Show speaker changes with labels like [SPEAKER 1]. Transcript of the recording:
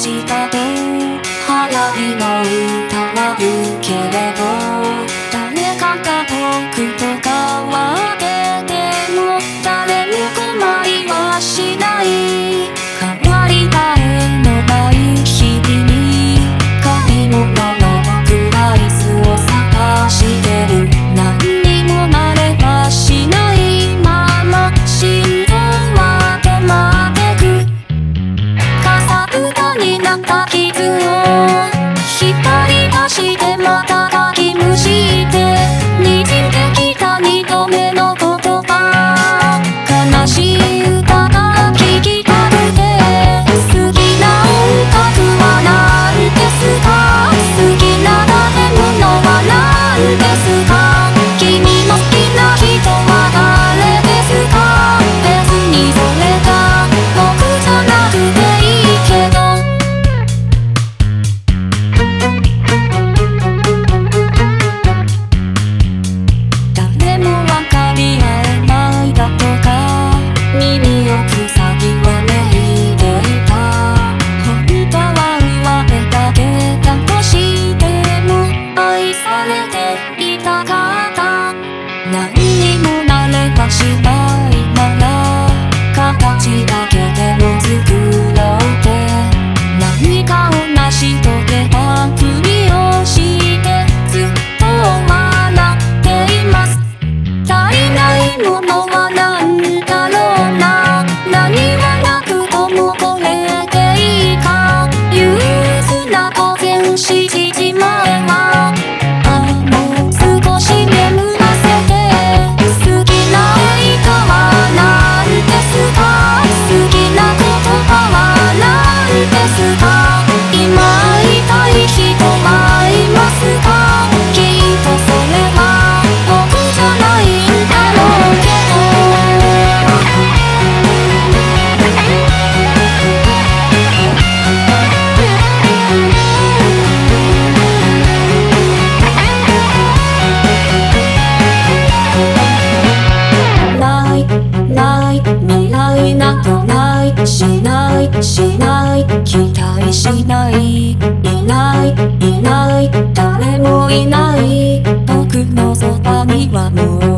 [SPEAKER 1] したと花火の歌は言うけれど、誰かが僕と変わってても誰も困りはしない。変わり映えのない日々に借り物のクライスを探してる。何にもなれはしないまま心臓は止まってく。かさぶたになった傷を引っ張り出してまたかきむしてにじんできた二度目の言葉。悲しい歌が聞きたくて好きな音楽はなんですか？好きな食べ物はなんですか？君の好きな人は誰ですか？別にそれが僕じゃなくていいけど。誰もわかり合えないだとか耳を塞ぎわめいていた。本当は言われたけだとしても愛されていたかった。何にもなれはしないなら形だけでも作ろうって何かを成し遂げたふりをしてずっと笑っています。足りないものはなんだろうな。何はなくともこれでいいか。憂鬱な午前7時前はもう少し眠らせて。好きな映画はなんですか？好きな言葉はなんですか？今会いたい人はいますか？きっとそれは僕じゃないんだろうけど。ないない未来などないしないしない期待しないいないいない誰もいない僕のそばにはもう